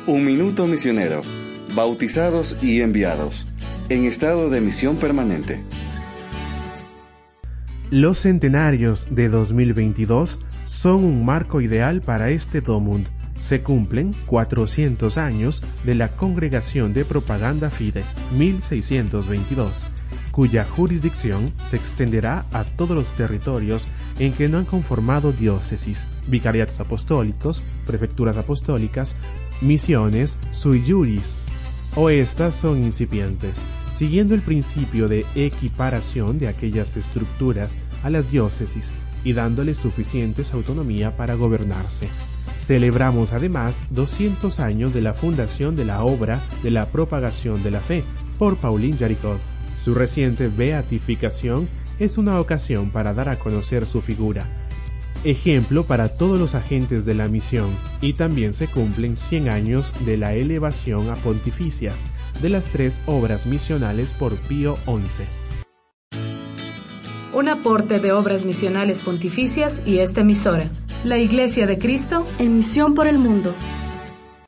Un minuto misionero. Bautizados y enviados. En estado de misión permanente. Los centenarios de 2022 son un marco ideal para este Domund. Se cumplen 400 años de la Congregación de Propaganda Fide 1622, cuya jurisdicción se extenderá a todos los territorios en que no han conformado diócesis, vicariatos apostólicos, prefecturas apostólicas, misiones, sui juris, o estas son incipientes, siguiendo el principio de equiparación de aquellas estructuras a las diócesis y dándoles suficientes autonomía para gobernarse. Celebramos además 200 años de la fundación de la obra de la propagación de la fe por Pauline Jaricot. Su reciente beatificación es una ocasión para dar a conocer su figura, ejemplo para todos los agentes de la misión, y también se cumplen 100 años de la elevación a pontificias de las 3 obras misionales por Pío XI. Un aporte de Obras Misionales Pontificias y esta emisora, la Iglesia de Cristo, en misión por el mundo.